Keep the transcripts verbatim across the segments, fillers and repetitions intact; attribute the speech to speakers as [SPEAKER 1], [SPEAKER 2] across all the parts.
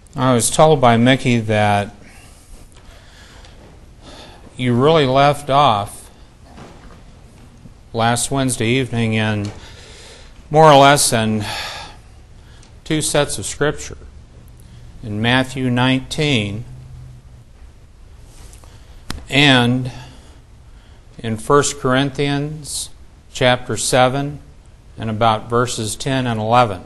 [SPEAKER 1] I was told by Mickey that you really left off last Wednesday evening in more or less in two sets of Scripture. In Matthew nineteen and in First Corinthians chapter seven and about verses ten and eleven.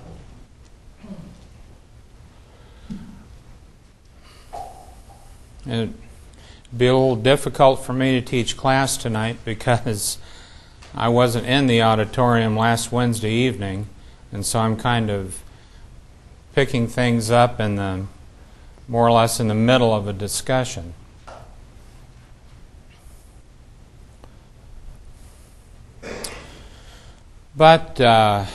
[SPEAKER 1] It'd be a little difficult for me to teach class tonight because I wasn't in the auditorium last Wednesday evening, and so I'm kind of picking things up in the more or less in the middle of a discussion. But uh,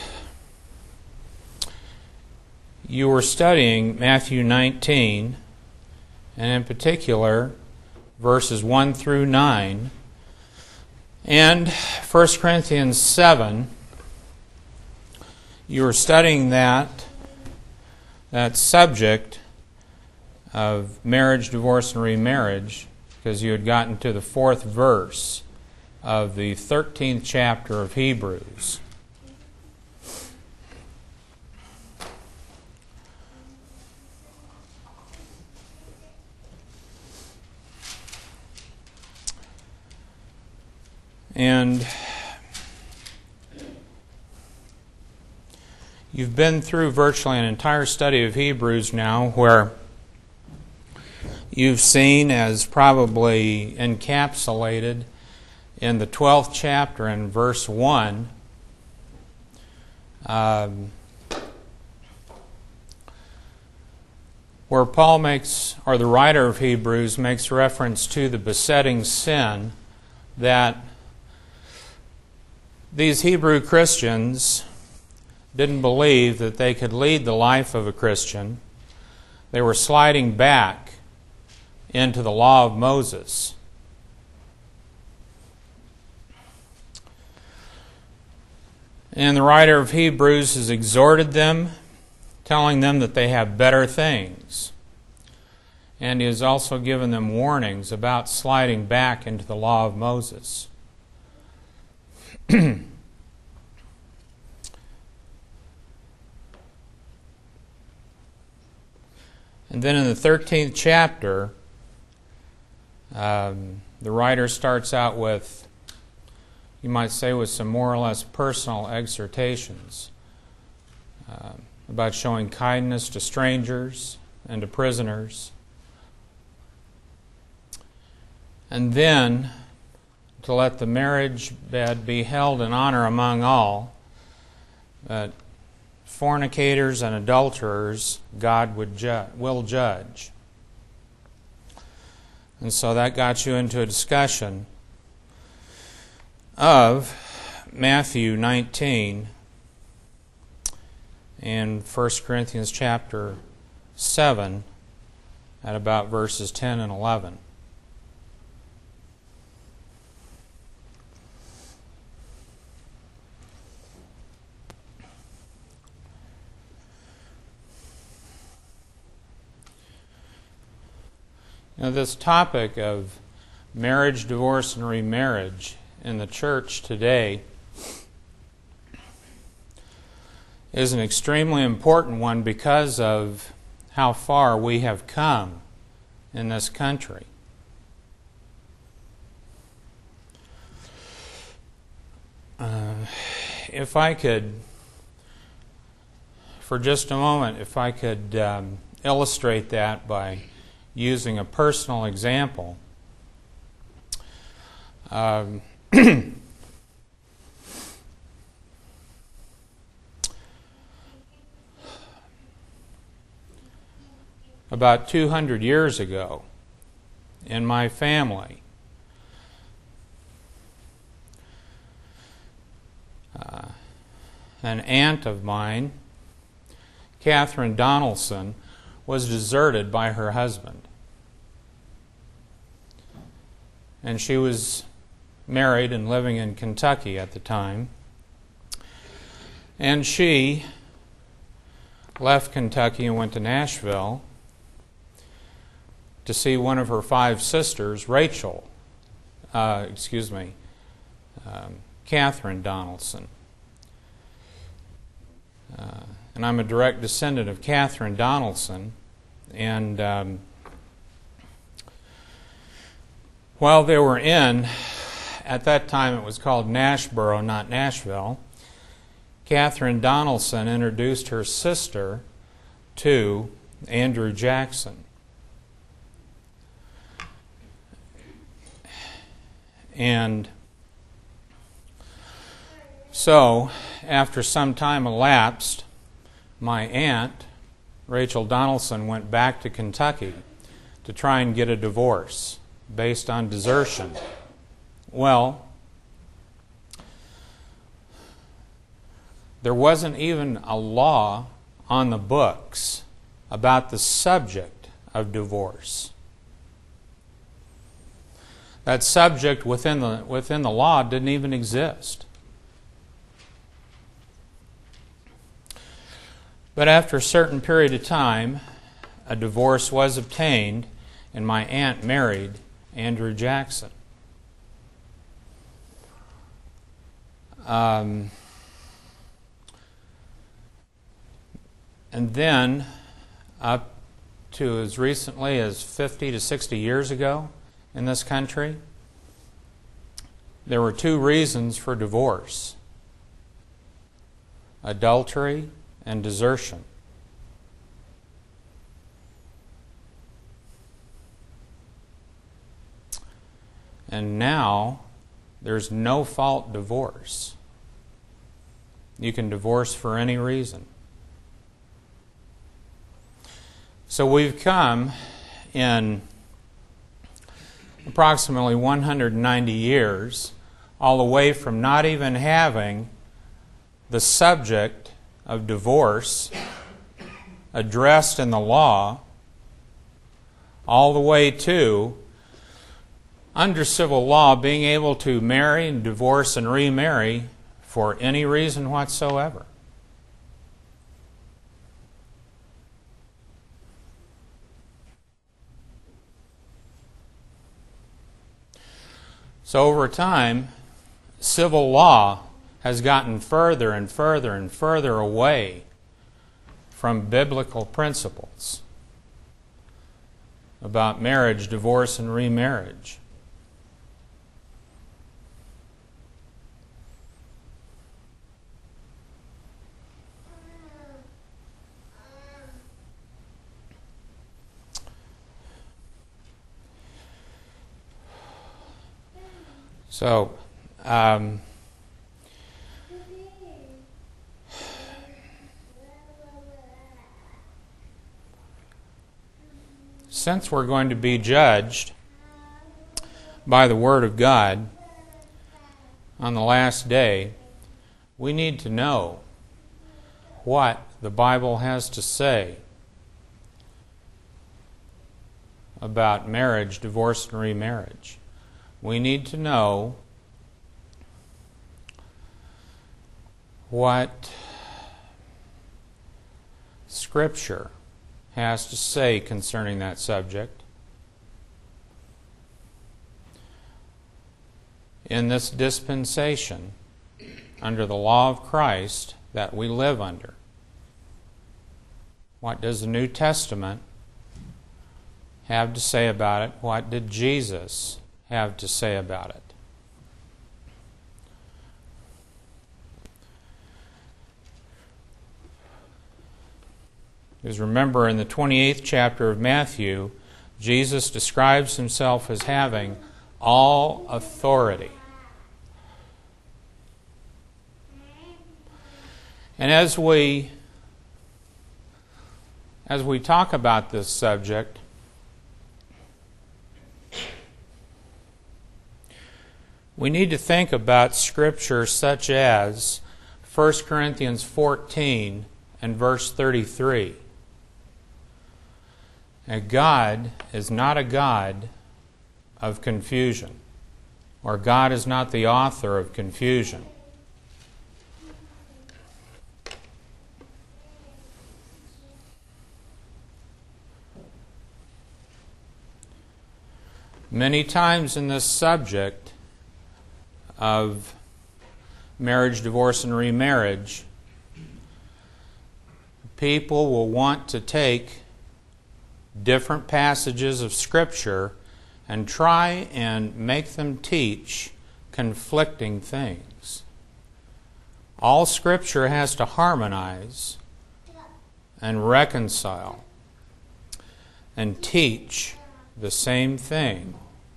[SPEAKER 1] you were studying Matthew nineteen, and in particular, verses one through nine, and First Corinthians seven. You were studying that, that subject of marriage, divorce, and remarriage, because you had gotten to the fourth verse of the thirteenth chapter of Hebrews. And you've been through virtually an entire study of Hebrews now, where you've seen as probably encapsulated in the twelfth chapter in verse one, um, where Paul makes, or the writer of Hebrews makes reference to the besetting sin that these Hebrew Christians didn't believe that they could lead the life of a Christian. They were sliding back into the law of Moses. And the writer of Hebrews has exhorted them, telling them that they have better things. And he has also given them warnings about sliding back into the law of Moses. And then in the thirteenth chapter, um, the writer starts out with, you might say, with some more or less personal exhortations uh, about showing kindness to strangers and to prisoners. And then to let the marriage bed be held in honor among all, that fornicators and adulterers God would ju- will judge. And so that got you into a discussion of Matthew nineteen and First Corinthians chapter seven at about verses ten and eleven. Now, this topic of marriage, divorce, and remarriage in the church today is an extremely important one because of how far we have come in this country. Uh, if I could, for just a moment, if I could um, illustrate that by using a personal example. Um, about two hundred years ago, in my family, uh, an aunt of mine, Catherine Donaldson, was deserted by her husband. And she was married and living in Kentucky at the time. And she left Kentucky and went to Nashville to see one of her five sisters, Rachel, uh, excuse me, um, Catherine Donaldson. Uh, and I'm a direct descendant of Catherine Donaldson. And um, while they were in, at that time it was called Nashboro, not Nashville, Catherine Donaldson introduced her sister to Andrew Jackson. And so, after some time elapsed, my aunt, Rachel Donaldson, went back to Kentucky to try and get a divorce based on desertion. Well, there wasn't even a law on the books about the subject of divorce. That subject within the, within the law didn't even exist. But after a certain period of time, a divorce was obtained, and my aunt married Andrew Jackson. Um, and then, up to as recently as fifty to sixty years ago in this country, there were two reasons for divorce: adultery and desertion. And now, there's no-fault divorce. You can divorce for any reason. So we've come in approximately one hundred ninety years, all the way from not even having the subject of divorce addressed in the law, all the way to, under civil law, being able to marry and divorce and remarry for any reason whatsoever. So over time, civil law has gotten further and further and further away from biblical principles about marriage, divorce, and remarriage. So, um, since we're going to be judged by the Word of God on the last day, we need to know what the Bible has to say about marriage, divorce, and remarriage. We need to know what Scripture has to say concerning that subject in this dispensation under the law of Christ that we live under. What does the New Testament have to say about it? What did Jesus have to say about it? Because remember, in the twenty-eighth chapter of Matthew, Jesus describes himself as having all authority. And as we as we talk about this subject, we need to think about Scripture such as First Corinthians fourteen and verse thirty-three. And God is not a God of confusion, or God is not the author of confusion. Many times in this subject of marriage, divorce, and remarriage, people will want to take different passages of Scripture and try and make them teach conflicting things. All Scripture has to harmonize and reconcile and teach the same thing.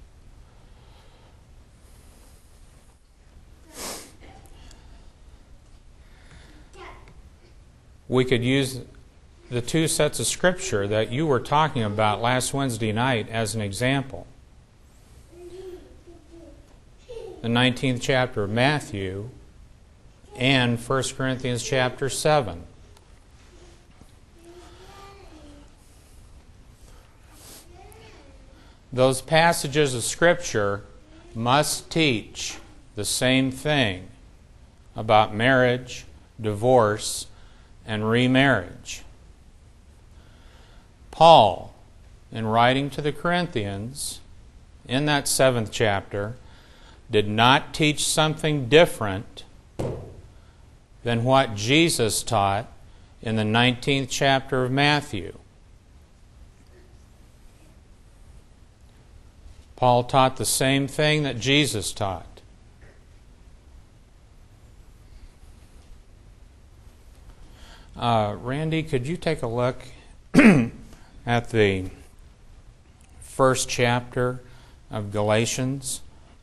[SPEAKER 1] We could use the two sets of Scripture that you were talking about last Wednesday night as an example. The nineteenth chapter of Matthew and First Corinthians chapter seven. Those passages of Scripture must teach the same thing about marriage, divorce, and remarriage. Paul, in writing to the Corinthians, in that seventh chapter, did not teach something different than what Jesus taught in the nineteenth chapter of Matthew. Paul taught the same thing that Jesus taught. Uh, Randy, could you take a look at the first chapter of Galatians?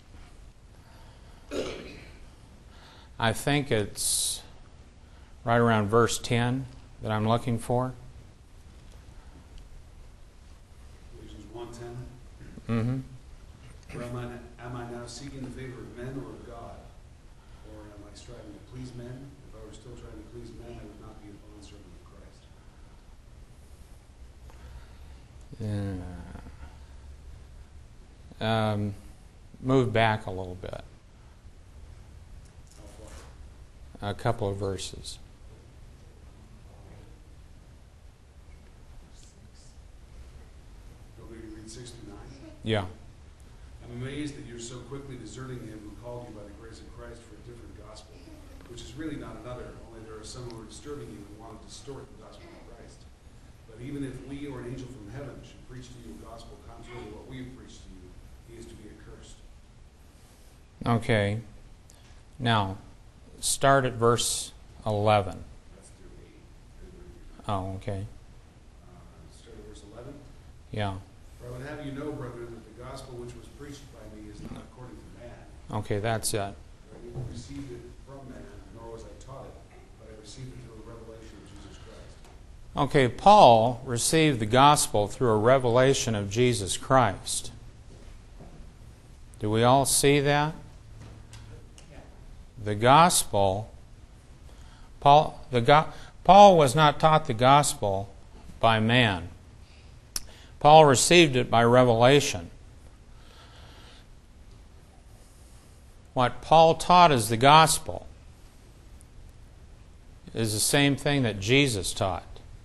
[SPEAKER 1] I think it's right around verse ten that I'm looking for.
[SPEAKER 2] Galatians one ten.
[SPEAKER 1] Mm-hmm.
[SPEAKER 2] Or am I, am I now seeking the favor of men or of God? Or am I striving to please men? If I were still trying to please men, I would not be a bondservant of Christ.
[SPEAKER 1] Uh, um, move back a little bit.
[SPEAKER 2] How far?
[SPEAKER 1] A couple of verses.
[SPEAKER 2] Don't we read six through nine?
[SPEAKER 1] Yeah.
[SPEAKER 2] I'm amazed that you're so quickly deserting him who called you by the grace of Christ for a different gospel, which is really not another, only there are some who are disturbing you and want to distort the gospel of Christ. But even if we or an angel from heaven should preach to you a gospel contrary to what we have preached to you, he is to be accursed.
[SPEAKER 1] Okay. Now, start at verse eleven.
[SPEAKER 2] That's through eight.
[SPEAKER 1] Oh, okay.
[SPEAKER 2] Uh, start at verse eleven.
[SPEAKER 1] Yeah.
[SPEAKER 2] For I would have you know, brethren, that the gospel which was preached by me is not according to man.
[SPEAKER 1] Okay, that's it.
[SPEAKER 2] For I neither received it from man, nor was I taught it, but I received it through a revelation of Jesus Christ.
[SPEAKER 1] Okay, Paul received the gospel through a revelation of Jesus Christ. Do we all see that? The gospel, Paul, the go, Paul was not taught the gospel by man. Paul received it by revelation. What Paul taught as the gospel is the same thing that Jesus taught.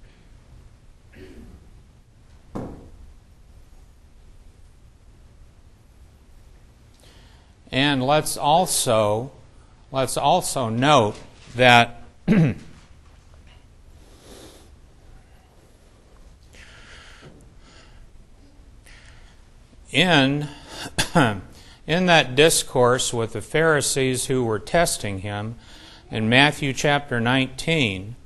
[SPEAKER 1] And let's also let's also note that in in that discourse with the Pharisees who were testing him in Matthew chapter nineteen,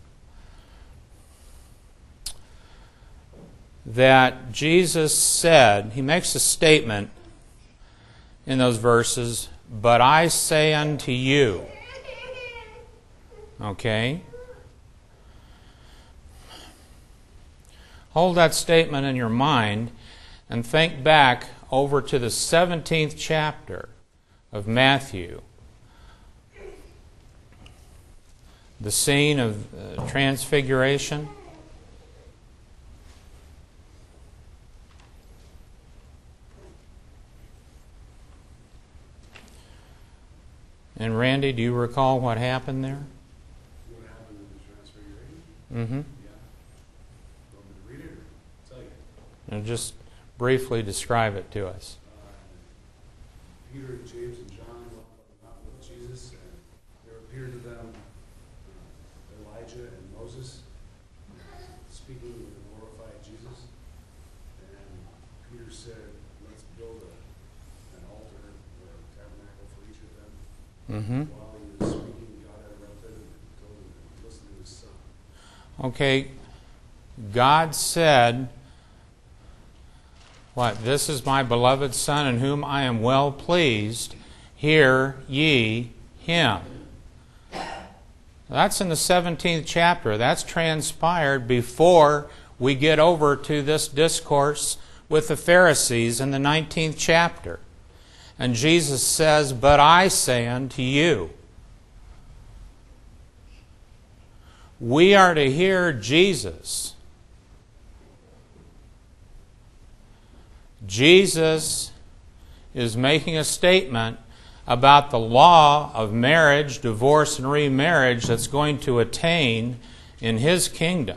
[SPEAKER 1] that Jesus said, he makes a statement in those verses, but I say unto you. Okay? Hold that statement in your mind and think back over to the seventeenth chapter of Matthew. The scene of uh, transfiguration. And Randy, do you recall what happened there?
[SPEAKER 2] What happened in the transfiguration?
[SPEAKER 1] Mm-hmm.
[SPEAKER 2] Yeah. Want me to read it or tell you?
[SPEAKER 1] And just briefly describe it to us.
[SPEAKER 2] Uh, Peter and James and John went up on the mountain with Jesus, and there appeared to them uh, Elijah and Moses speaking with the glorified Jesus. And Peter said, let's build a, an altar or a tabernacle for each of them.
[SPEAKER 1] Mm-hmm.
[SPEAKER 2] While he was speaking, God interrupted and told him to listen to his son.
[SPEAKER 1] Okay, God said, what? This is my beloved Son in whom I am well pleased. Hear ye him. That's in the seventeenth chapter. That's transpired before we get over to this discourse with the Pharisees in the nineteenth chapter. And Jesus says, but I say unto you. We are to hear Jesus. Jesus is making a statement about the law of marriage, divorce, and remarriage that's going to attain in His kingdom.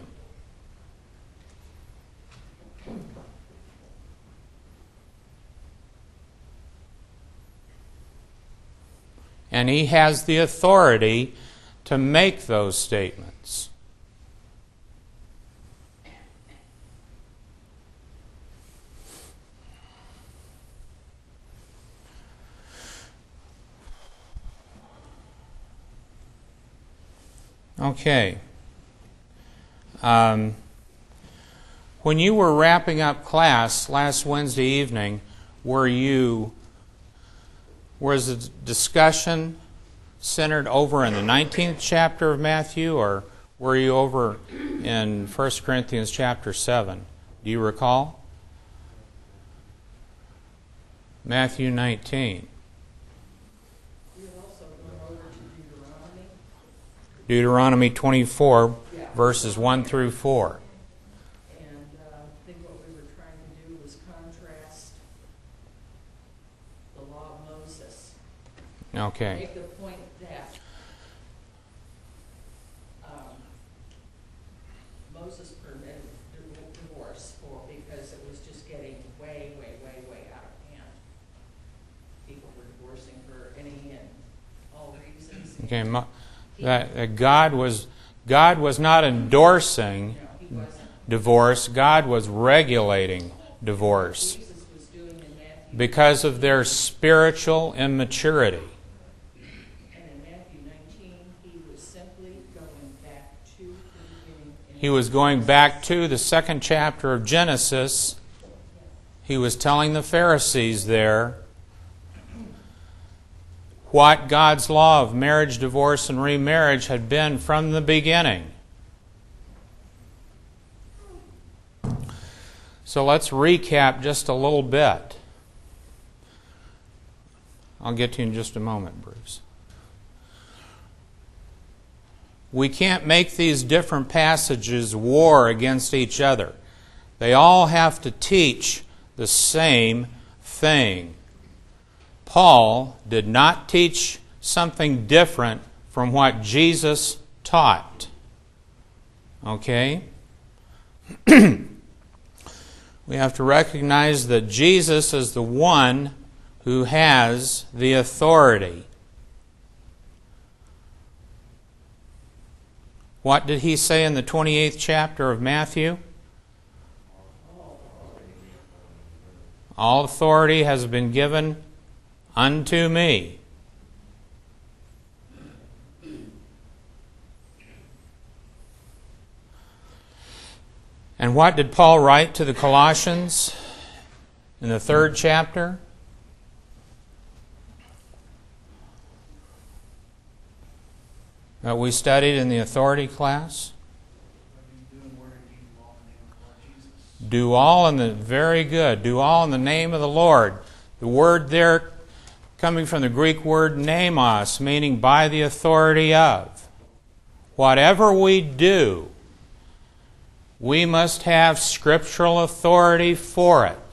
[SPEAKER 1] And He has the authority to make those statements. Okay. Um, when you were wrapping up class last Wednesday evening, were you, was the discussion centered over in the nineteenth chapter of Matthew, or were you over in First Corinthians chapter seven? Do you recall? Matthew nineteen. Deuteronomy twenty-four,
[SPEAKER 3] yeah.
[SPEAKER 1] verses one through four.
[SPEAKER 3] And uh, I think what we were trying to do was contrast the law of Moses.
[SPEAKER 1] Okay.
[SPEAKER 3] Make the point that um, Moses permitted divorce for because it was just getting way, way, way, way out of hand. People were divorcing for any and all reasons.
[SPEAKER 1] Okay. Mo- That, that God was God was not endorsing
[SPEAKER 3] No, he wasn't.
[SPEAKER 1] divorce. God was regulating divorce
[SPEAKER 3] Jesus was doing in Matthew.
[SPEAKER 1] because of their spiritual immaturity.
[SPEAKER 3] And in Matthew nineteen, he was simply going back to the beginning. in
[SPEAKER 1] He was going back to the second chapter of Genesis. He was telling the Pharisees there what God's law of marriage, divorce, and remarriage had been from the beginning. So let's recap just a little bit. I'll get to you in just a moment, Bruce. We can't make these different passages war against each other. They all have to teach the same thing. Paul did not teach something different from what Jesus taught. Okay? We have to recognize that Jesus is the one who has the authority. What did he say in the twenty-eighth chapter of Matthew? All authority has been given unto me. And what did Paul write to the Colossians in the third chapter? That we studied in the authority class? Do all in the, very good, do all in the name of the Lord. The word there coming from the Greek word namos, meaning by the authority of. Whatever we do, we must have scriptural authority for it.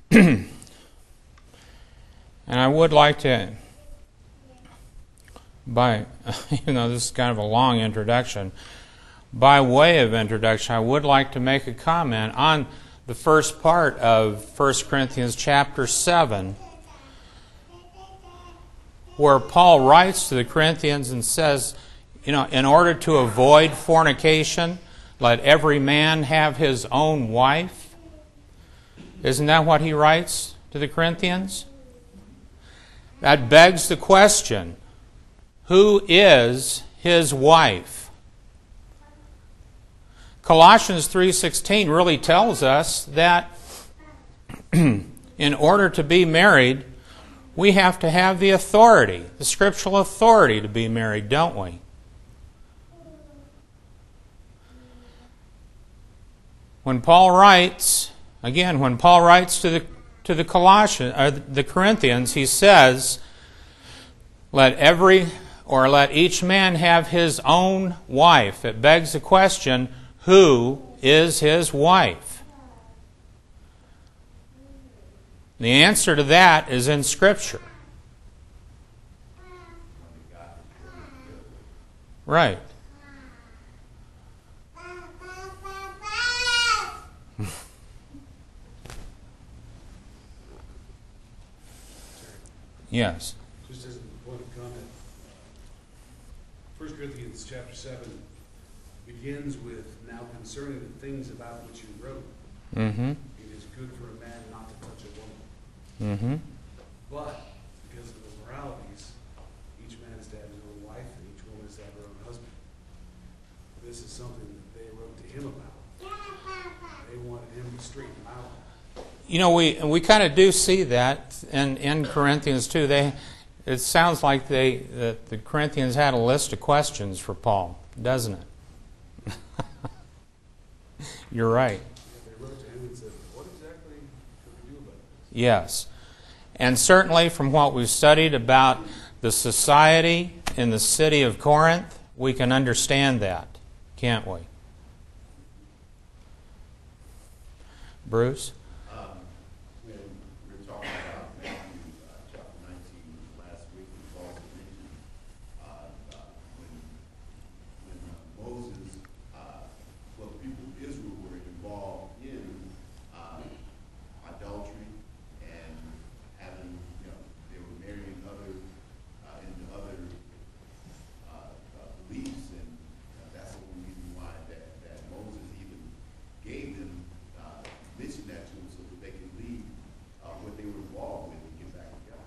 [SPEAKER 1] And I would like to by, even though this is kind of a long introduction, by way of introduction, I would like to make a comment on the first part of First Corinthians chapter seven, where Paul writes to the Corinthians and says, you know, in order to avoid fornication, let every man have his own wife. Isn't that what he writes to the Corinthians? That begs the question, who is his wife? Colossians three sixteen really tells us that in order to be married, we have to have the authority, the scriptural authority to be married, don't we? When Paul writes, again, when Paul writes to the to the Colossians, or the Corinthians, he says, "Let every or let each man have his own wife." It begs the question, who is his wife? The answer to that is in Scripture. Right. Yes.
[SPEAKER 2] Just as a point of comment, First Corinthians chapter seven begins with, "Now concerning the things about which you wrote,
[SPEAKER 1] Mm-hmm.
[SPEAKER 2] it is good for a man not to touch a woman.
[SPEAKER 1] Mm-hmm.
[SPEAKER 2] But because of the moralities, each man is to have his own wife, and each woman is to have her own husband." This is something that they wrote to him about. They wanted him to straighten them out.
[SPEAKER 1] You know, we we kind of do see that in, in Corinthians too. They, it sounds like they that the Corinthians had a list of questions for Paul, doesn't it? You're right.
[SPEAKER 2] Yeah, they wrote to him and said, "What exactly should we do about this?"
[SPEAKER 1] Yes. And certainly from what we've studied about the society in the city of Corinth, we can understand that, can't we? Bruce?
[SPEAKER 4] Um, when we were talking about Matthew uh, chapter nineteen last week, we also mentioned uh, uh, when, when uh, Moses, uh, well, the people of Israel were involved in uh, adultery and having, you know, they were marrying other, uh, into other uh, uh, beliefs, and uh, that's the one reason why that, that Moses even gave them, uh, mentioned that to them so that they could leave uh, what they were involved with and get back to God.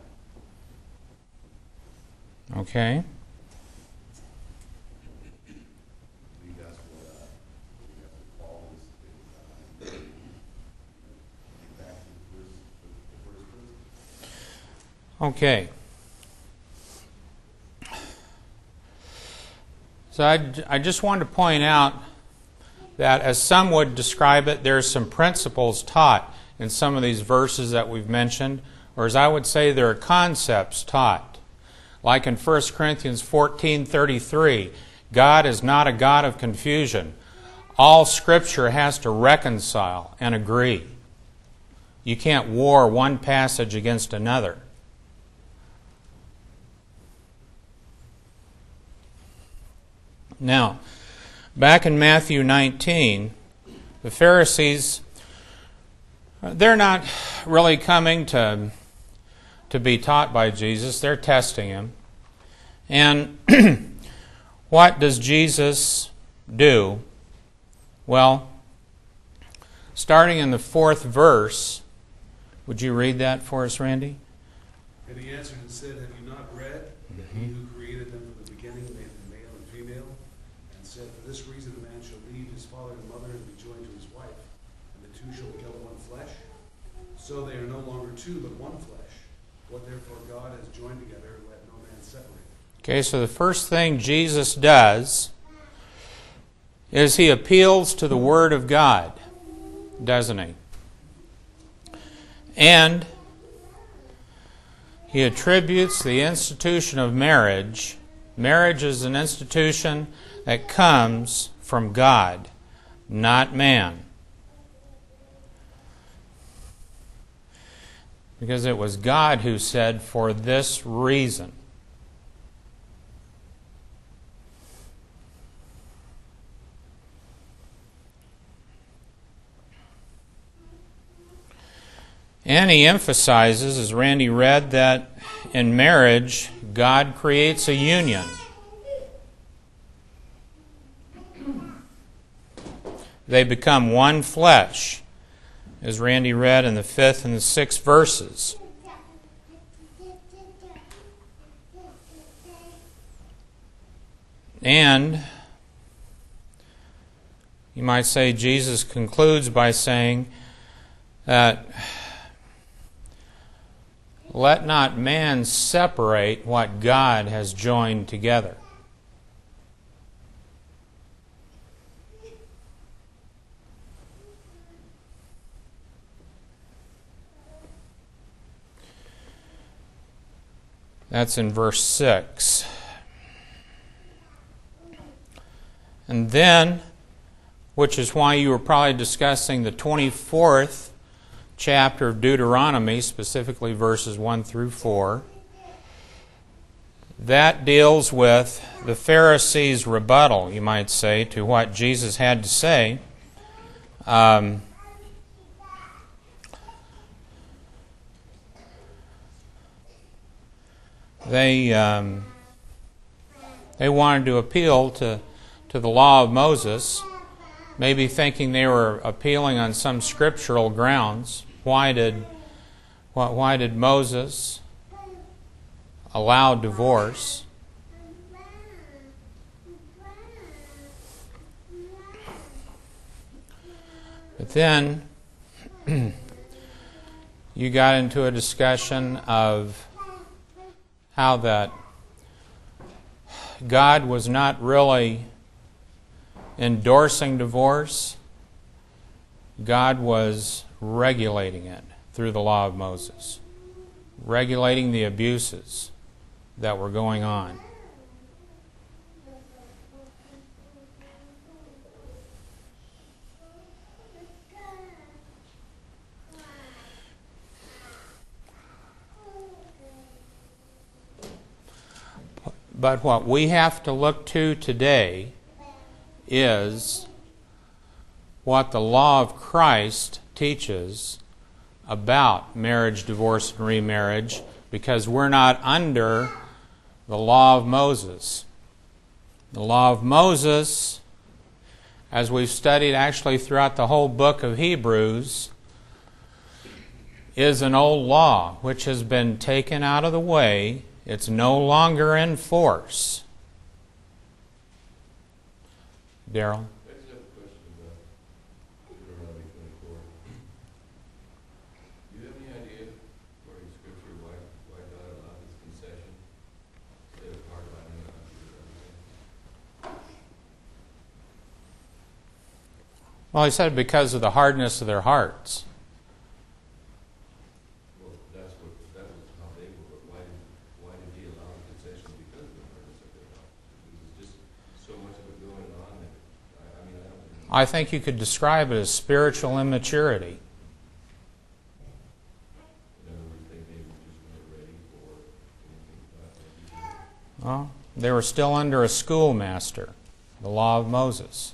[SPEAKER 1] Okay.
[SPEAKER 4] I believe that's what, uh, that's what Paul is, is uh, get back to the first, the first person.
[SPEAKER 1] Okay. So I, I just wanted to point out that, as some would describe it, there's some principles taught in some of these verses that we've mentioned, or as I would say, there are concepts taught. Like in First Corinthians fourteen thirty-three, God is not a God of confusion. All Scripture has to reconcile and agree. You can't war one passage against another. Now, back in Matthew nineteen, the Pharisees, they're not really coming to, to be taught by Jesus. They're testing Him. And what does Jesus do? Well, starting in the fourth verse, would you read that for us, Randy?
[SPEAKER 2] And he answered and said, "Have you not read that he who created them from the beginning made them male and female? And said, for this reason a man shall leave his father and mother and be joined to his wife, and the two shall become one flesh. So they are no longer two, but one flesh. What therefore God has joined together, let no man separate."
[SPEAKER 1] Okay, so the first thing Jesus does is He appeals to the Word of God, doesn't He? And He attributes the institution of marriage. Marriage is an institution that comes from God, not man. Because it was God who said, for this reason. And he emphasizes, as Randy read, that in marriage, God creates a union. They become one flesh, as Randy read in the fifth and the sixth verses. And you might say Jesus concludes by saying that let not man separate what God has joined together. That's in verse six. And then, which is why you were probably discussing the twenty-fourth chapter of Deuteronomy, specifically verses one through four, that deals with the Pharisees' rebuttal, you might say, to what Jesus had to say. Um, they um, they wanted to appeal to to the law of Moses, maybe thinking they were appealing on some scriptural grounds. Why did why did Moses allow divorce? But then you got into a discussion of how that God was not really endorsing divorce. God was regulating it through the law of Moses, regulating the abuses that were going on. But what we have to look to today is what the law of Christ teaches about marriage, divorce, and remarriage, because we're not under the law of Moses. The law of Moses, as we've studied actually throughout the whole book of Hebrews, is an old law which has been taken out of the way. It's no longer in force. Daryl?
[SPEAKER 5] I just have a question about Deuteronomy twenty-four. Do you have any idea, according to Scripture, why, why God allowed this concession instead of hardlining it on everything?
[SPEAKER 1] Well, he said because of the hardness of their hearts.
[SPEAKER 5] Well, that's what, that was how they were, but why did, why did he allow the concession because of the hardness of their hearts? It was just so much of it going on that, I, I mean, I don't know.
[SPEAKER 1] I think you could describe it as spiritual immaturity.
[SPEAKER 5] In other words, they maybe just weren't ready for anything like that.
[SPEAKER 1] Well, they were still under a schoolmaster, the law of Moses.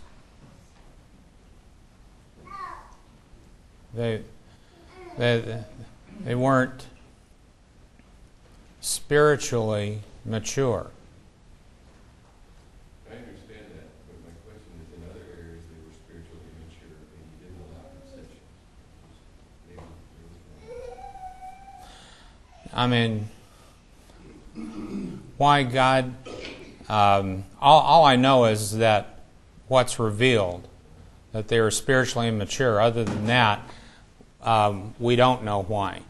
[SPEAKER 1] They, they, they weren't spiritually mature.
[SPEAKER 5] I understand that, but my question is, in other areas they were spiritually immature and he didn't allow concession. Maybe there was
[SPEAKER 1] I mean, why God... Um, all, all I know is that what's revealed, that they were spiritually immature. Other than that, um, we don't know why.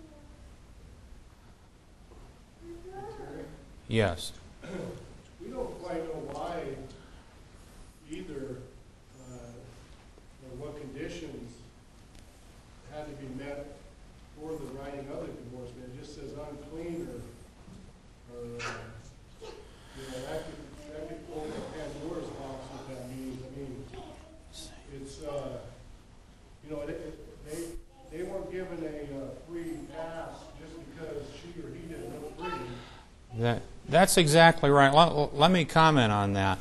[SPEAKER 1] Yes.
[SPEAKER 6] We don't quite know why either, uh, or what conditions had to be met for the writing of the divorce. I mean, it just says unclean or, or, uh, you know, that could, that could open a Pandora's box what that means. I mean, it's, uh, you know, it, it, they, they weren't given a uh, free pass just because she or he didn't look pretty.
[SPEAKER 1] That, that's exactly right. Let, let me comment on that.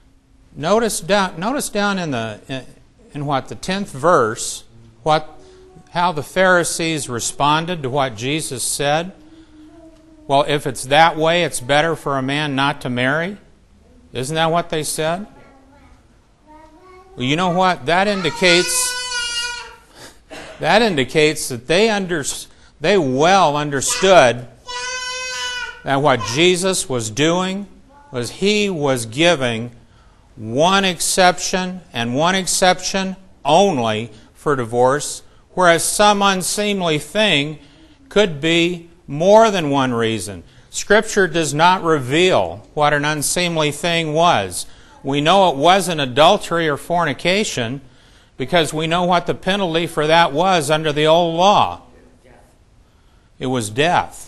[SPEAKER 1] Notice down, notice down in the in, in what the tenth verse, what how the Pharisees responded to what Jesus said? Well, if it's that way, it's better for a man not to marry. Isn't that what they said? Well, you know what? That indicates that indicates that they under, they well understood that what Jesus was doing was He was giving one exception and one exception only for divorce, whereas some unseemly thing could be more than one reason. Scripture does not reveal what an unseemly thing was. We know it wasn't adultery or fornication because we know what the penalty for that was under the old law. It was death.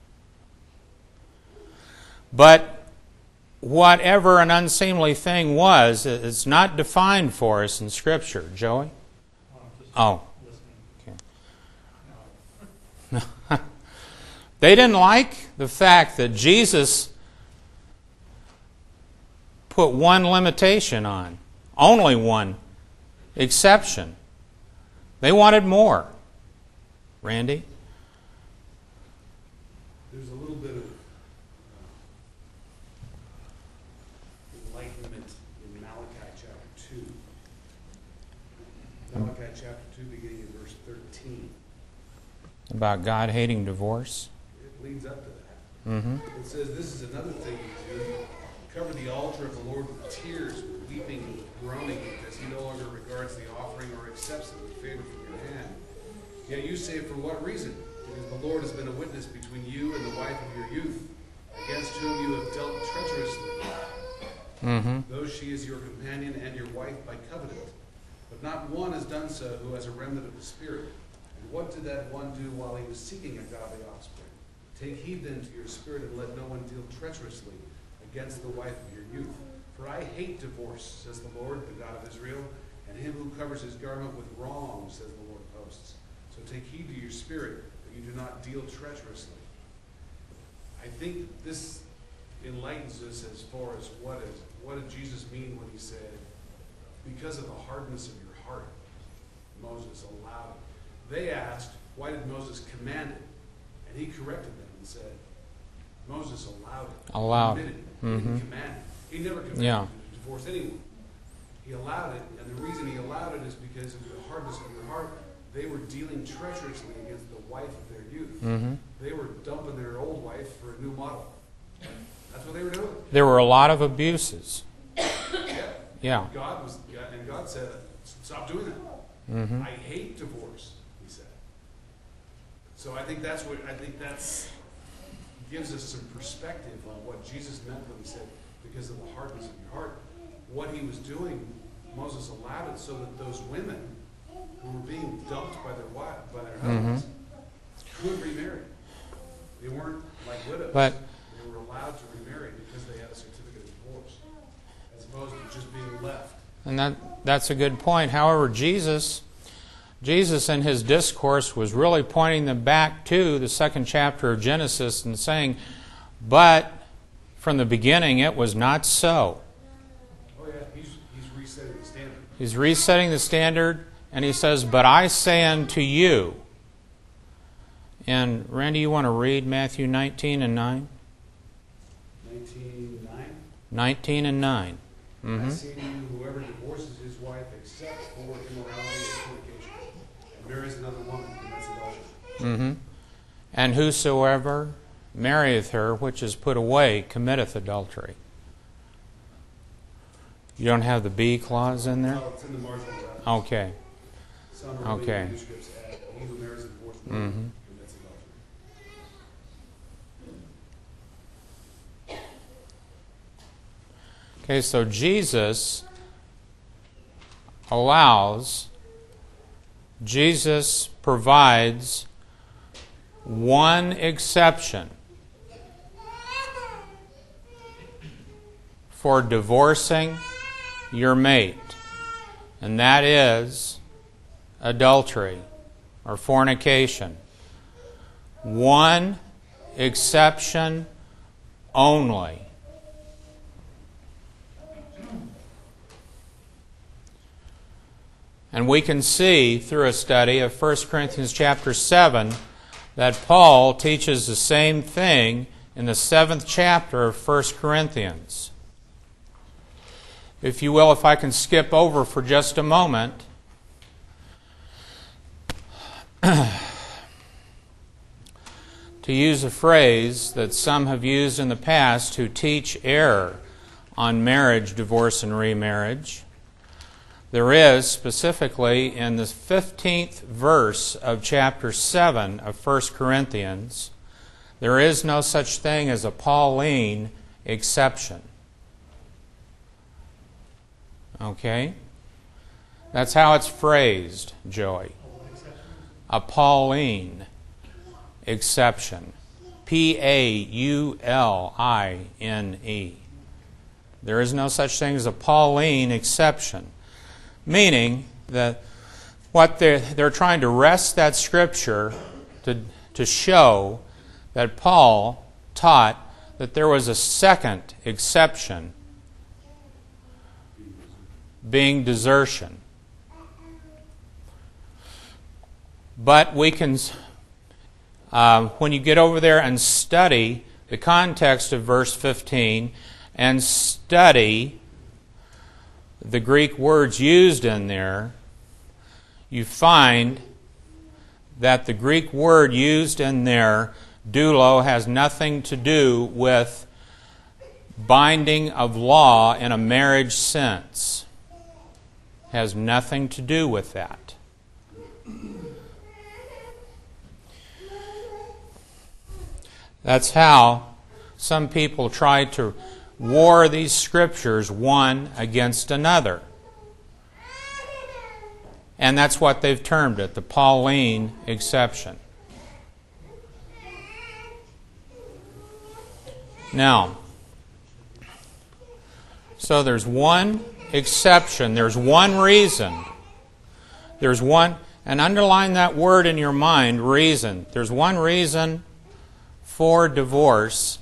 [SPEAKER 1] But whatever an unseemly thing was, it's not defined for us in Scripture. Joey? Oh. Okay. They didn't like the fact that Jesus put one limitation on, only one exception. They wanted more. Randy?
[SPEAKER 2] There's a little bit of uh, enlightenment in Malachi chapter two. Malachi chapter two, beginning in verse thirteen.
[SPEAKER 1] About God hating divorce?
[SPEAKER 2] It leads up to that.
[SPEAKER 1] Mm-hmm.
[SPEAKER 2] It says, "This is another thing you do. Cover the altar of the Lord with tears, with weeping and with groaning, because He no longer regards the offering or accepts it with favor from your hand. Yet you say, for what reason? Because the Lord has been a witness between you and the wife of your youth, against whom you have dealt treacherously.
[SPEAKER 1] Mm-hmm.
[SPEAKER 2] Though she is your companion and your wife by covenant. But not one has done so who has a remnant of the Spirit. And what did that one do while he was seeking a godly offspring? Take heed then to your spirit, and let no one deal treacherously against the wife of your youth. For I hate divorce, says the Lord, the God of Israel, and him who covers his garment with wrong, says the Lord of hosts. So take heed to your spirit, that you do not deal treacherously." I think this enlightens us as far as what is what did Jesus mean when he said, because of the hardness of your heart, Moses allowed it. They asked, why did Moses command it? And he corrected them and said, Moses allowed it.
[SPEAKER 1] Allowed.
[SPEAKER 2] He permitted it. He
[SPEAKER 1] Mm-hmm.
[SPEAKER 2] didn't command it. He never commanded
[SPEAKER 1] Yeah.
[SPEAKER 2] you to divorce anyone. He allowed it, and the reason he allowed it is because of the hardness of your heart. They were dealing treacherously against the wife of their youth.
[SPEAKER 1] Mm-hmm.
[SPEAKER 2] They were dumping their old wife for a new model. That's what they were doing.
[SPEAKER 1] There were a lot of abuses.
[SPEAKER 2] Yeah.
[SPEAKER 1] Yeah.
[SPEAKER 2] God was, and God said, stop doing that.
[SPEAKER 1] Mm-hmm.
[SPEAKER 2] I hate divorce, he said. So I think that's what, I think that's, gives us some perspective on what Jesus meant when he said, because of the hardness of your heart. What he was doing, Moses allowed it so that those women who were being dumped by their wife, by their husbands,
[SPEAKER 1] Mm-hmm.
[SPEAKER 2] could remarry. They weren't like widows.
[SPEAKER 1] But
[SPEAKER 2] they were allowed to remarry because they had a certificate of divorce, as opposed to just being left.
[SPEAKER 1] And that that's a good point. However, Jesus, Jesus in his discourse was really pointing them back to the second chapter of Genesis and saying, but from the beginning it was not so.
[SPEAKER 2] Oh yeah, he's, he's resetting the standard.
[SPEAKER 1] He's resetting the standard, and he says, but I say unto you. And Randy, you want to read Matthew nineteen and nine?
[SPEAKER 2] nineteen nine.
[SPEAKER 1] nineteen and nine.
[SPEAKER 2] I
[SPEAKER 1] Mm-hmm.
[SPEAKER 2] say to you, whoever divorces his wife except for immorality or fornication, and marries another woman, commits adultery.
[SPEAKER 1] Mm-hmm. And whosoever marrieth her which is put away committeth adultery. You don't have the B clause in there?
[SPEAKER 2] Well, it's in the marginal reference.
[SPEAKER 1] Okay.
[SPEAKER 2] Some
[SPEAKER 1] Okay.
[SPEAKER 2] okay. manuscripts add, he who marries a divorced woman
[SPEAKER 1] Mm-hmm.
[SPEAKER 2] commits adultery.
[SPEAKER 1] Okay, so Jesus allows, Jesus provides one exception for divorcing your mate, and that is adultery or fornication. One exception only. And And we can see through a study of First Corinthians chapter seven that Paul teaches the same thing in the seventh chapter of First Corinthians. If you will, if I can skip over for just a moment, to use a phrase that some have used in the past who teach error on marriage, divorce, and remarriage, there is, specifically in the fifteenth verse of chapter seven of First Corinthians, there is no such thing as a Pauline exception. Okay? That's how it's phrased, Joey. A Pauline exception. P A U L I N E. There is no such thing as a Pauline exception. Meaning that what they're, they're trying to wrest that scripture to, to show that Paul taught that there was a second exception, being desertion. But we can, uh, when you get over there and study the context of verse fifteen and study the Greek words used in there, you find that the Greek word used in there, doulo, has nothing to do with binding of law in a marriage sense. Has nothing to do with that. That's how some people try to war these scriptures one against another. And that's what they've termed it, the Pauline exception. Now, so there's one exception, there's one reason. There's one, and underline that word in your mind, reason. There's one reason for divorce,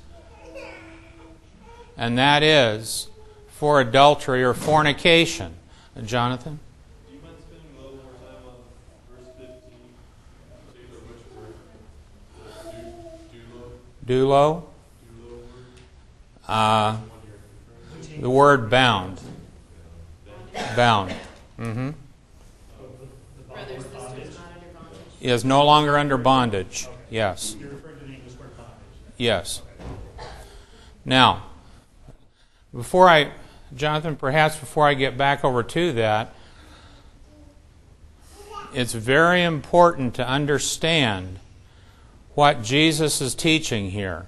[SPEAKER 1] and that is for adultery or fornication. Uh, Jonathan?
[SPEAKER 7] Do you mind spending a little more time on verse fifteen, in particular which word? Du- Dulo?
[SPEAKER 1] Doulo? Uh, the word bound. Bound. Mm-hmm.
[SPEAKER 8] Brothers, sisters, not under bondage.
[SPEAKER 1] Is no longer under bondage. Yes.
[SPEAKER 6] You're referring to the English word bondage.
[SPEAKER 1] Yes. Now, before I, Jonathan, perhaps before I get back over to that, it's very important to understand what Jesus is teaching here.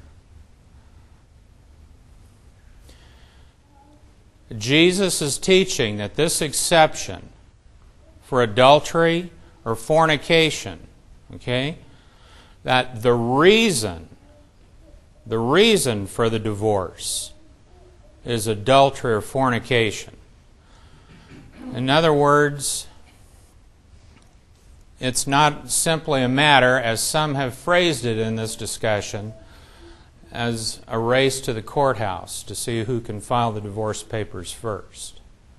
[SPEAKER 1] Jesus is teaching that this exception for adultery or fornication, okay, that the reason, the reason for the divorce is adultery or fornication. In other words, it's not simply a matter, as some have phrased it in this discussion, as a race to the courthouse to see who can file the divorce papers first.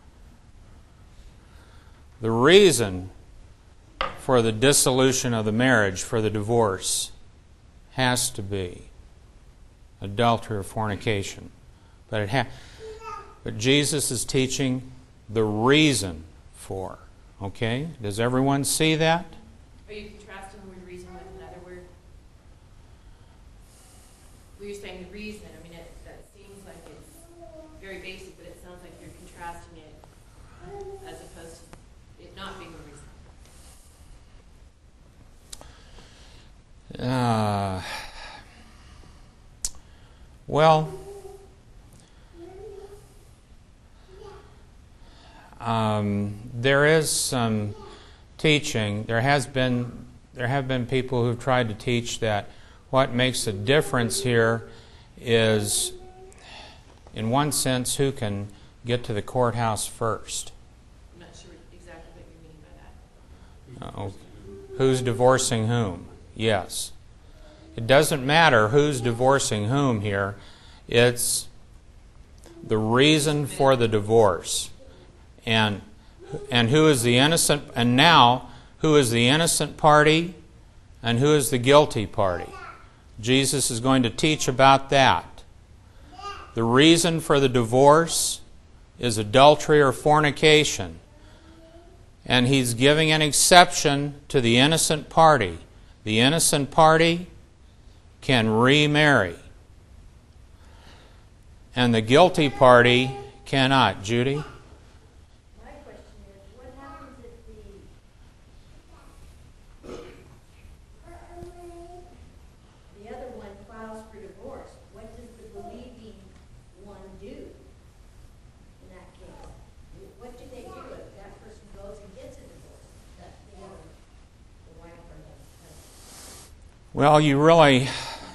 [SPEAKER 1] The reason for the dissolution of the marriage, for the divorce, has to be adultery or fornication. But it ha- but Jesus is teaching the reason for. Okay? Does everyone see that?
[SPEAKER 8] Are you contrasting the word reason with another word? Well, you're saying the reason. I mean, it, that seems like it's very basic, but it sounds like you're contrasting it as opposed to it not being the reason.
[SPEAKER 1] Uh, well, um, there is some teaching. There has been, there have been people who've tried to teach that what makes a difference here is, in one sense, who can get to the courthouse first.
[SPEAKER 8] I'm not sure exactly what you mean by that.
[SPEAKER 1] Uh, who's divorcing whom? Yes. It doesn't matter who's divorcing whom here. It's the reason for the divorce. And and who is the innocent, and now who is the innocent party and who is the guilty party. Jesus is going to teach about that. The reason for the divorce is adultery or fornication. And he's giving an exception to the innocent party. The innocent party can remarry. And the guilty party cannot. Judy?
[SPEAKER 9] My question is, what happens if the, the other one files for divorce? What does the believing one do in that case? What do they do if that person goes and gets a divorce? That the other, the wife or the husband?
[SPEAKER 1] Well, you really,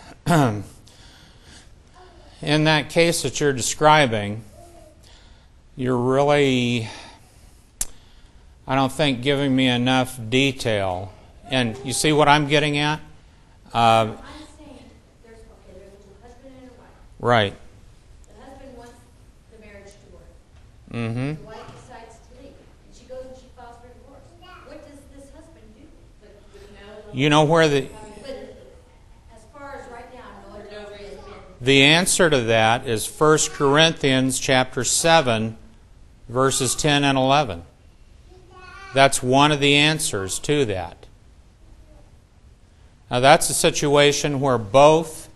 [SPEAKER 1] in that case that you're describing, you're really, I don't think, giving me enough detail. And you see what I'm getting at? Uh,
[SPEAKER 9] I'm saying, there's, okay, there's a husband and a wife.
[SPEAKER 1] right.
[SPEAKER 9] The husband wants the marriage to work.
[SPEAKER 1] Mm-hmm.
[SPEAKER 9] The wife decides to leave, and she goes and she files for divorce. What does this husband do?
[SPEAKER 3] But with no,
[SPEAKER 1] You know where the,
[SPEAKER 9] But as far as right now, no adultery has been.
[SPEAKER 1] the answer to that is First Corinthians chapter seven, verses ten and eleven. That's one of the answers to that. Now that's a situation where both,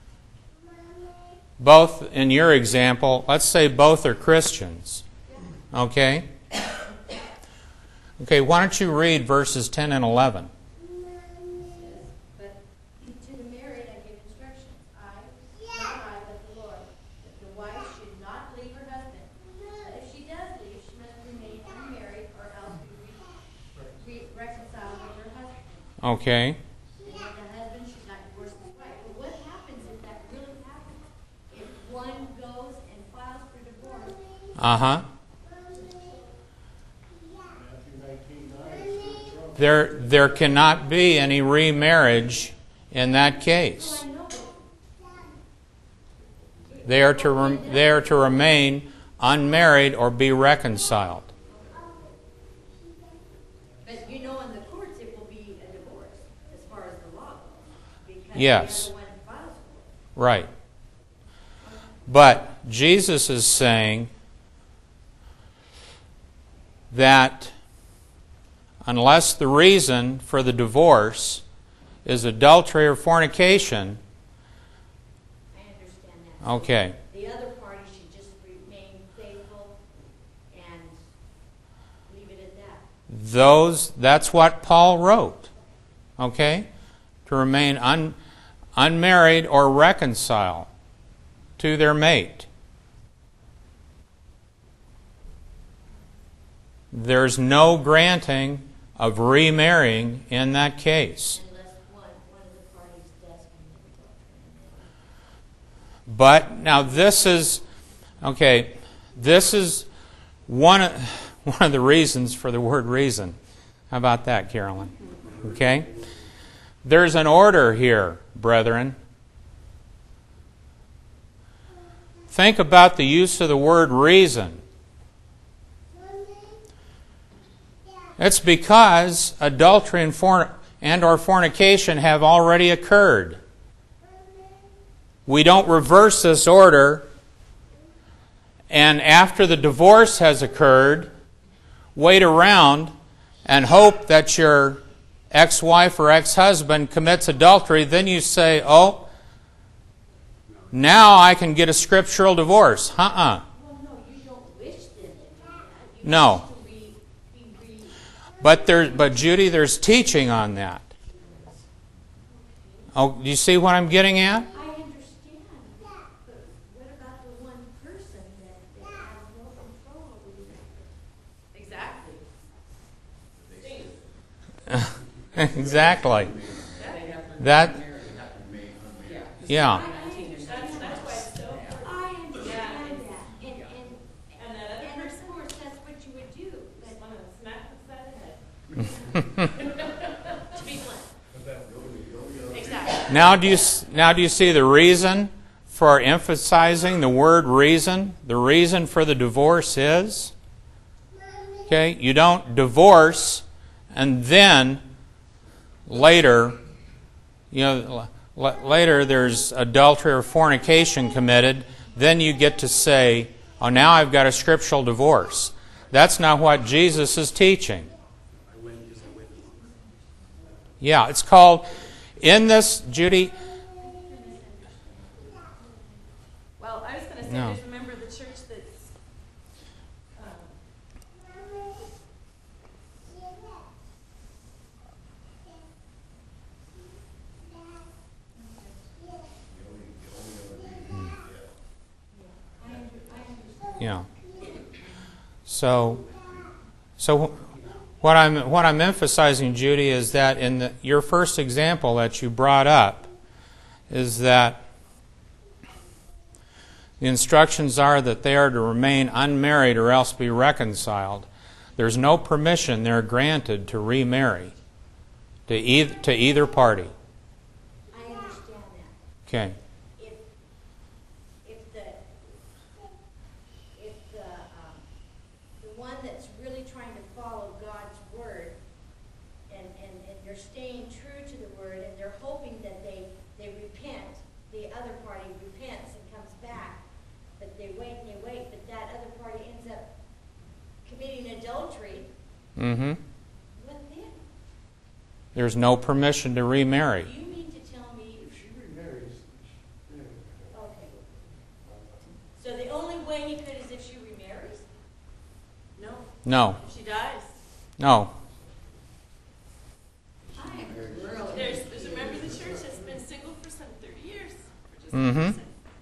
[SPEAKER 1] both in your example, let's say both are Christians. Okay? Okay, why don't you read verses ten and eleven?
[SPEAKER 9] But to the married I give instructions. I, not I, but the Lord, that the wife should not leave her husband. But if she does leave, she must remain unmarried or else be re- re- reconciled with her husband.
[SPEAKER 1] Okay.
[SPEAKER 9] And that the husband should not divorce his wife. But what happens if that really happens? If one goes and files for divorce,
[SPEAKER 1] Uh-huh.
[SPEAKER 6] Matthew nineteen nine, it's still trouble.
[SPEAKER 1] There, there cannot be any remarriage in that case.
[SPEAKER 9] I know, but
[SPEAKER 1] They are to rem- they are to remain unmarried or be reconciled.
[SPEAKER 9] But you know, in the courts, it will be a divorce, as far as the law goes. Because
[SPEAKER 1] Yes.
[SPEAKER 9] the other one files for it.
[SPEAKER 1] Right. But Jesus is saying that unless the reason for the divorce is adultery or fornication,
[SPEAKER 9] I understand that.
[SPEAKER 1] okay,
[SPEAKER 9] The other party should just remain faithful and leave it at that.
[SPEAKER 1] those that's what Paul wrote. Okay? To remain un, unmarried or reconcile to their mate. There's no granting of remarrying in that case.
[SPEAKER 9] Unless one, one of the parties does commit adultery.
[SPEAKER 1] But now this is, okay, this is one of, one of the reasons for the word reason. How about that, Carolyn? Okay? There's an order here, brethren. Think about the use of the word reason. It's because adultery and, forn- and or fornication have already occurred. We don't reverse this order, and after the divorce has occurred, wait around and hope that your ex-wife or ex-husband commits adultery. Then you say, oh, now I can get a scriptural divorce. Uh-uh.
[SPEAKER 9] Well, no, you don't wish them to do that. You
[SPEAKER 1] No.
[SPEAKER 9] wish to be, be re-
[SPEAKER 1] But there, but Judy, there's teaching on that. Oh, do you see what I'm getting at?
[SPEAKER 9] I understand that, but what about the one person that, that has no control over the other?
[SPEAKER 3] exactly.
[SPEAKER 1] Exactly. That, yeah.
[SPEAKER 3] That's, that's why it's so important.
[SPEAKER 9] I understand that, and, and,
[SPEAKER 3] And that other
[SPEAKER 9] and of
[SPEAKER 3] person,
[SPEAKER 9] course, that's what you would do, but
[SPEAKER 3] just want to smack the side of the head. To be blunt. Exactly.
[SPEAKER 1] Now do you s- now do you see the reason for emphasizing the word reason? The reason for the divorce is Okay? You don't divorce and then later, you know, l- later there's adultery or fornication committed, then you get to say, oh, now I've got a scriptural divorce. That's not what Jesus is teaching. Yeah, it's called, in this, Judy...
[SPEAKER 8] Well, I was going to say,
[SPEAKER 1] No.
[SPEAKER 8] there's a member of the church that's, um,
[SPEAKER 1] Yeah. So, so what I'm what I'm emphasizing, Judy, is that in the, your first example that you brought up, is that the instructions are that they are to remain unmarried or else be reconciled. There's no permission there granted to remarry to either to either party.
[SPEAKER 9] I understand that.
[SPEAKER 1] Okay.
[SPEAKER 9] If, if the, if the, um, the one that's really trying to follow God's word, and, and, and they're staying true to the word, and they're hoping that they, they repent, the other party repents and comes back, but they wait and they wait, but that other party ends up committing adultery,
[SPEAKER 1] Mm-hmm.
[SPEAKER 9] what then?
[SPEAKER 1] There's no permission to remarry.
[SPEAKER 9] Do you mean to tell me,
[SPEAKER 6] If she remarries, yeah.
[SPEAKER 9] okay. So the only way he could is if she remarries?
[SPEAKER 8] no,
[SPEAKER 1] No.
[SPEAKER 8] if she dies.
[SPEAKER 1] No.
[SPEAKER 8] There's, there's a member of the church that's been single for some thirty years. For just
[SPEAKER 1] Mhm.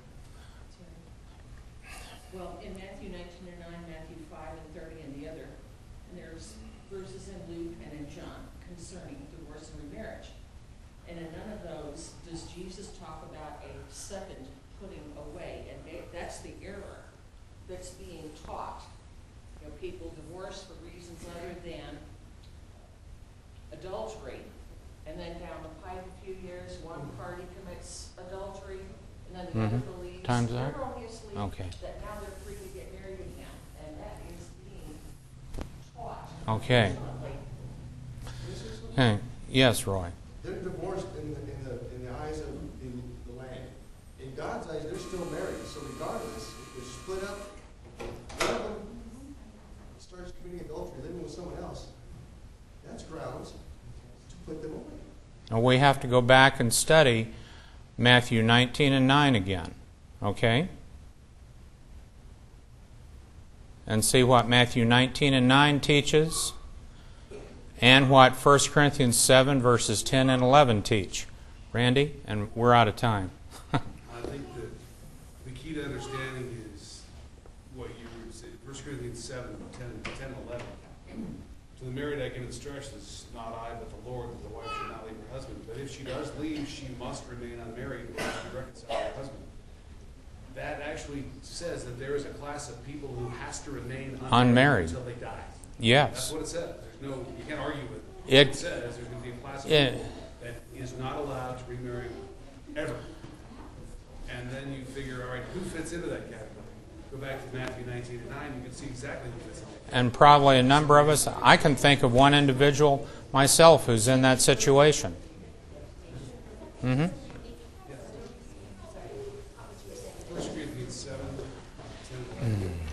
[SPEAKER 3] Well, in Matthew nineteen and nine, Matthew five and thirty and the other, and there's verses in Luke and in John concerning divorce and remarriage. And in none of those does Jesus talk about a second putting away, and they- that's the error that's being taught. You know, people divorce for reasons other than adultery, and then down the pipe a few years, one party commits adultery, and then the other
[SPEAKER 1] Mhm.
[SPEAKER 3] believes
[SPEAKER 1] Time's up?
[SPEAKER 3] erroneously
[SPEAKER 1] Okay.
[SPEAKER 3] that now they're free to get married again, and that is being taught.
[SPEAKER 1] Okay. Okay. Yes, Roy.
[SPEAKER 10] They're divorced in the, in the, in the eyes of the, the land. In God's eyes, they're still married, so regardless, if they're split up, one of them starts committing adultery, living with someone else, that's grounds to put them away.
[SPEAKER 1] Now we have to go back and study Matthew nineteen and nine again. Okay? And see what Matthew nineteen and nine teaches and what First Corinthians seven verses ten and eleven teach. Randy, and we're out of time.
[SPEAKER 2] I think that the key to understanding is what you were saying, First Corinthians seven, ten, ten, eleven. To the married I give instructions, not I, but the Lord, that the wife should not leave her husband. But if she does leave, she must remain unmarried or be reconciled to her husband. That actually says that there is a class of people who has to remain unmarried,
[SPEAKER 1] Unmarried.
[SPEAKER 2] until they die. That's
[SPEAKER 1] Yes.
[SPEAKER 2] what it says. There's no, you can't argue with it.
[SPEAKER 1] It-
[SPEAKER 2] It says there's going to be a class of
[SPEAKER 1] Yeah.
[SPEAKER 2] people that is not allowed to remarry ever. And then you figure, all right, who fits into that category? Go back to Matthew nineteen and nine, you can see exactly who fits in that category.
[SPEAKER 1] And probably a number of us, I can think of one individual myself who's in that situation. Mm-hmm.
[SPEAKER 2] First Corinthians seven, ten, eleven.